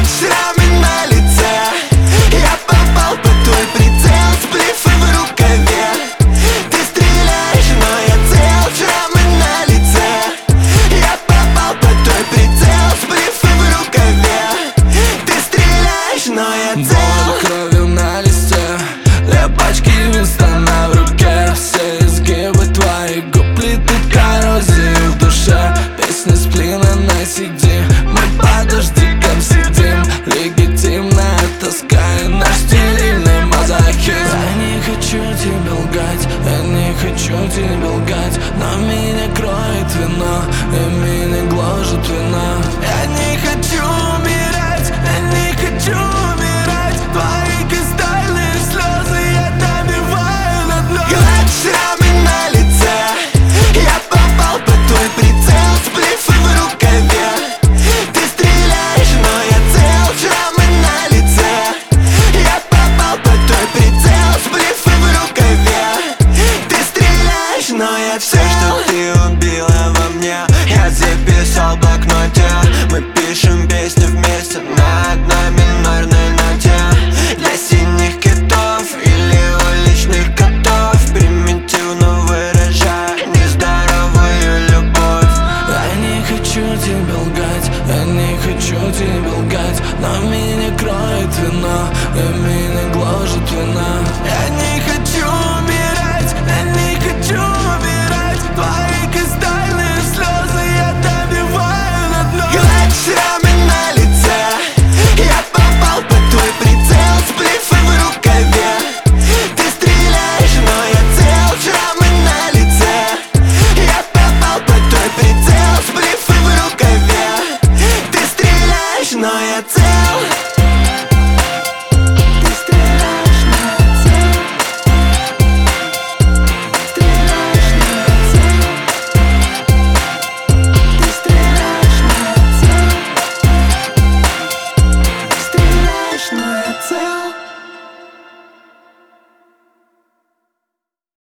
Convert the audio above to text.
шрамы на лице. Я попал под твой прицел, сплифы в рукаве. Ты стреляешь, но я цел, шрамы на лице. Я попал под твой прицел, сплифы в рукаве. Ты стреляешь, но я цел. Боль кровью на листе, две пачки Винстона в руке. Все изгибы твоих губ плетут коррозии в душе. Песня сплина на CD, мы под дождиком сидим. Легитимная тоска и наш стерильный мазохизм. Я не хочу тебе лгать, я не хочу тебе лгать, но меня кроет вино, и меня гложет вина. Я не хочу умирать, я не хочу умирать. Твои